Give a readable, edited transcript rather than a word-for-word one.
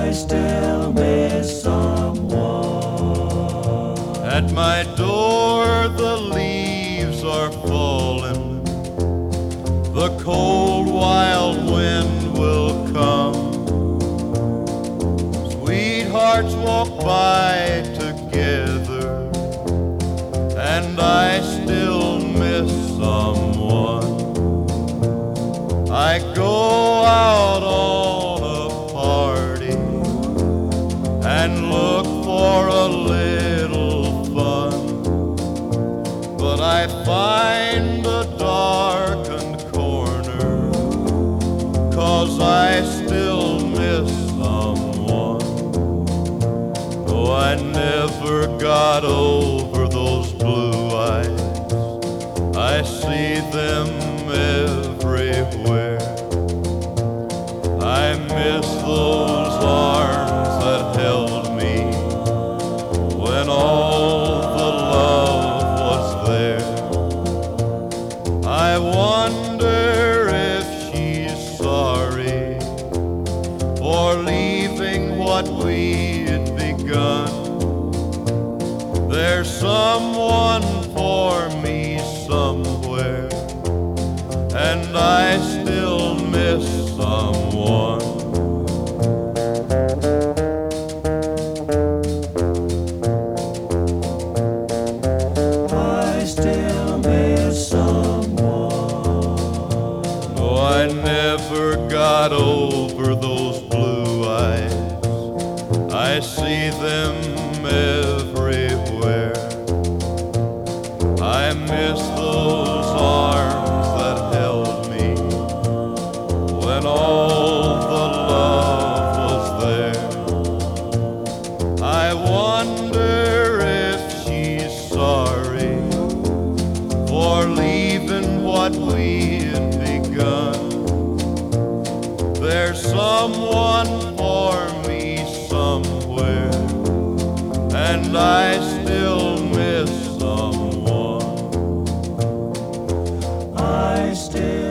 I still miss someone. At my door the leaves are falling, the cold wild wind will come. Sweethearts walk by together, and I still miss someone. I go out on a party and look for a little fun, but I find a darkened corner, 'cause I still miss someone. Oh, I never got over those blue eyes, I see them everywhere. I miss those arms that held me when all the love was there. I wonder if she's sorry for leaving what we'd begun. There's someone for me somewhere, and I still miss someone. I still miss someone. No, I never got over those blue eyes, I see them everywhere. I miss those arms that held me when all the love was there. I wonder if she's sorry for leaving what we'd begun. There's someone for me somewhere, and I still miss someone. I still